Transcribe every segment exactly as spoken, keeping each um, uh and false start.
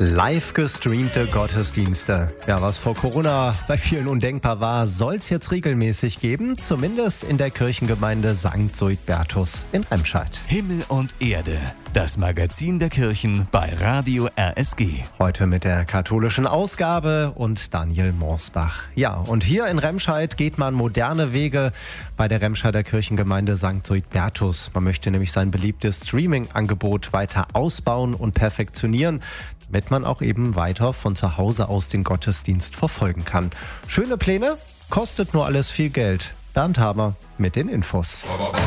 Live gestreamte Gottesdienste. Ja, was vor Corona bei vielen undenkbar war, soll es jetzt regelmäßig geben, zumindest in der Kirchengemeinde Sankt Suidbertus in Remscheid. Himmel und Erde, das Magazin der Kirchen bei Radio R S G. Heute mit der katholischen Ausgabe und Daniel Morsbach. Ja, und hier in Remscheid geht man moderne Wege bei der Remscheider Kirchengemeinde Sankt Suidbertus. Man möchte nämlich sein beliebtes Streaming-Angebot weiter ausbauen und perfektionieren, damit man auch eben weiter von zu Hause aus den Gottesdienst verfolgen kann. Schöne Pläne, kostet nur alles viel Geld. Bernd Hamer mit den Infos.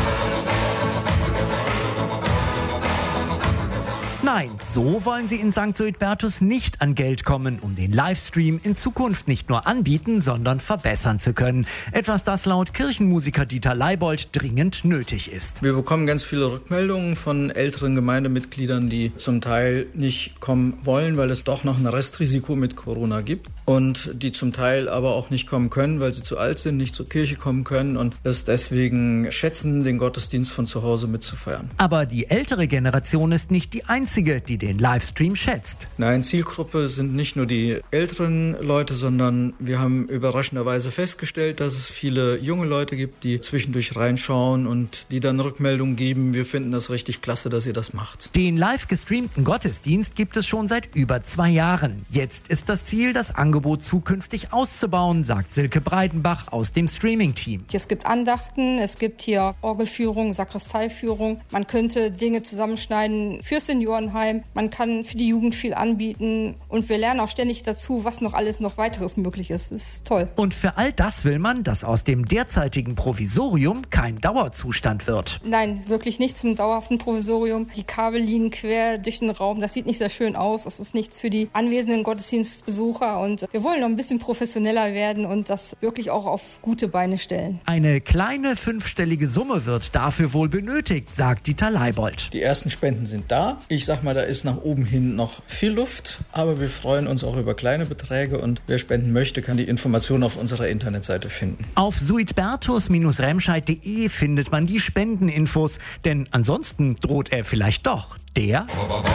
Nein, so wollen sie in Sankt Suidbertus nicht an Geld kommen, um den Livestream in Zukunft nicht nur anbieten, sondern verbessern zu können. Etwas, das laut Kirchenmusiker Dieter Leibold dringend nötig ist. Wir bekommen ganz viele Rückmeldungen von älteren Gemeindemitgliedern, die zum Teil nicht kommen wollen, weil es doch noch ein Restrisiko mit Corona gibt. Und die zum Teil aber auch nicht kommen können, weil sie zu alt sind, nicht zur Kirche kommen können und es deswegen schätzen, den Gottesdienst von zu Hause mitzufeiern. Aber die ältere Generation ist nicht die einzige, die den Livestream schätzt. Nein, Zielgruppe sind nicht nur die älteren Leute, sondern wir haben überraschenderweise festgestellt, dass es viele junge Leute gibt, die zwischendurch reinschauen und die dann Rückmeldungen geben. Wir finden das richtig klasse, dass ihr das macht. Den live gestreamten Gottesdienst gibt es schon seit über zwei Jahren. Jetzt ist das Ziel, das Angebot zukünftig auszubauen, sagt Silke Breidenbach aus dem Streaming-Team. Es gibt Andachten, es gibt hier Orgelführung, Sakristeiführung. Man könnte Dinge zusammenschneiden für Seniorenheim. Man kann für die Jugend viel anbieten und wir lernen auch ständig dazu, was noch alles noch weiteres möglich ist. Das ist toll. Und für all das will man, dass aus dem derzeitigen Provisorium kein Dauerzustand wird. Nein, wirklich nicht zum dauerhaften Provisorium. Die Kabel liegen quer durch den Raum. Das sieht nicht sehr schön aus. Das ist nichts für die anwesenden Gottesdienstbesucher und wir wollen noch ein bisschen professioneller werden und das wirklich auch auf gute Beine stellen. Eine kleine fünfstellige Summe wird dafür wohl benötigt, sagt Dieter Leibold. Die ersten Spenden sind da. Ich sag mal, da ist nach oben hin noch viel Luft, aber wir freuen uns auch über kleine Beträge und wer spenden möchte, kann die Informationen auf unserer Internetseite finden. Auf suidbertus remscheid punkt de findet man die Spendeninfos, denn ansonsten droht er vielleicht doch der...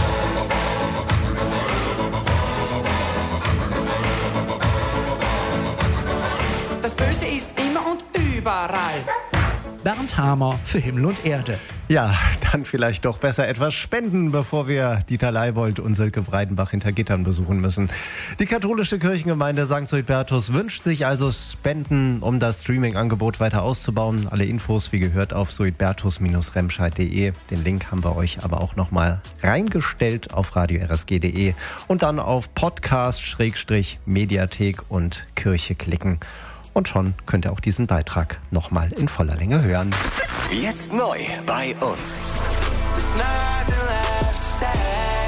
Das Böse ist immer und überall. Bernd Hamer für Himmel und Erde. Ja, dann vielleicht doch besser etwas spenden, bevor wir Dieter Leibold und Silke Breidenbach hinter Gittern besuchen müssen. Die katholische Kirchengemeinde Sankt Suidbertus wünscht sich also Spenden, um das Streaming-Angebot weiter auszubauen. Alle Infos, wie gehört, auf suidbertus remscheid punkt de. Den Link haben wir euch aber auch nochmal reingestellt auf radio r s g punkt de und dann auf Podcast, Schrägstrich, Mediathek und Kirche klicken. Und schon könnt ihr auch diesen Beitrag nochmal in voller Länge hören. Jetzt neu bei uns. There's nothing left to say.